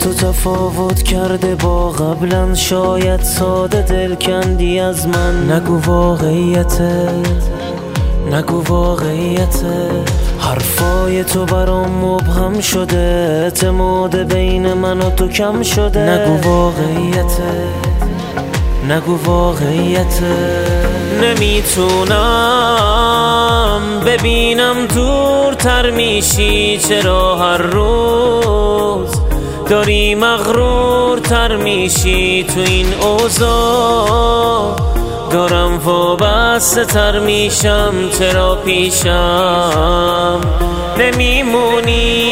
تو تفاوت کرده با قبلا، شاید ساده دل کندی از من. نگو واقعیته، نگو واقعیته، حرفای تو برام مبهم شده، اعتماد بین من و تو کم شده. نگو واقعیته، نگو واقعیته. نمیتونم ببینم دورتر میشی، چرا هر روز داری مغرورتر میشی؟ تو این اوضاع دارم وابسته تر میشم، چرا پیشم نمیمونی؟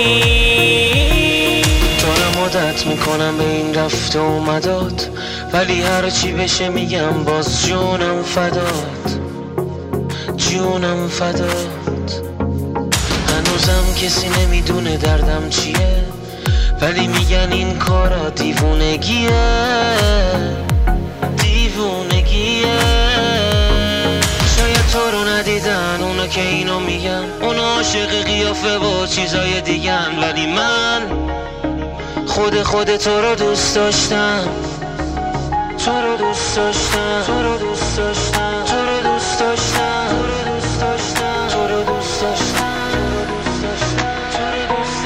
دارم عادت میکنم به این رفت و اومدات، ولی هر چی بشه میگم باز جونم فدات، جونم فدات. هنوزم کسی نمیدونه دردم چیه، ولی میگن این کارا دیوونگیه، دیوونگیه. شاید تو رو ندیدن اونا که اینو میگن، اونا عاشق قیافه و چیزای دیگن، ولی من خود تو رو دوست داشتم، تو رو دوست داشتم، تو رو دوست داشتم، تو رو دوست داشتم، تو رو دوست داشتم، تو رو دوست داشتم، تو رو دوست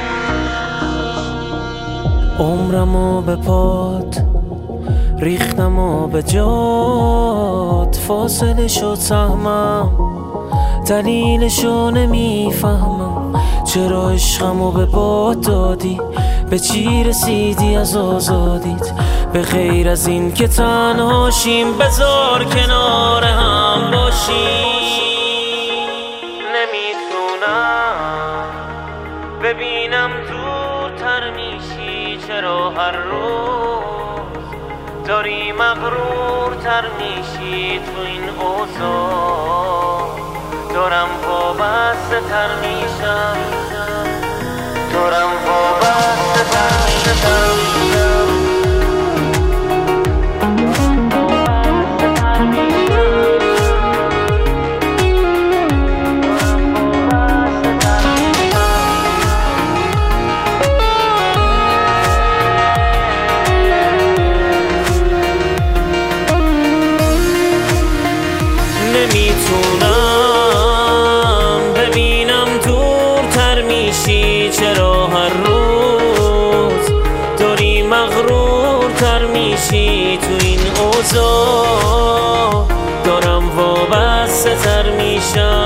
داشتم. عمرمو به پات ریختم و به جات، فاصله شد سهمم، دلیلشو نمیفهمم. چرا عشقمو به باد دادی؟ به چی رسیدی از آزادیت؟ به غیر از این که تنهاشیم، بذار کنار هم باشیم. نمیتونم ببینم دورتر میشی، چرا هر روز داری مغرورتر میشی؟ تو این اوضاع دارم وابسته تر میشم، دارم وابسته تر میشم. نمیتونم ببینم دورتر میشی، چرا هر روز داری مغرورتر میشی؟ تو این اوضاع دارم وابسته تر میشم.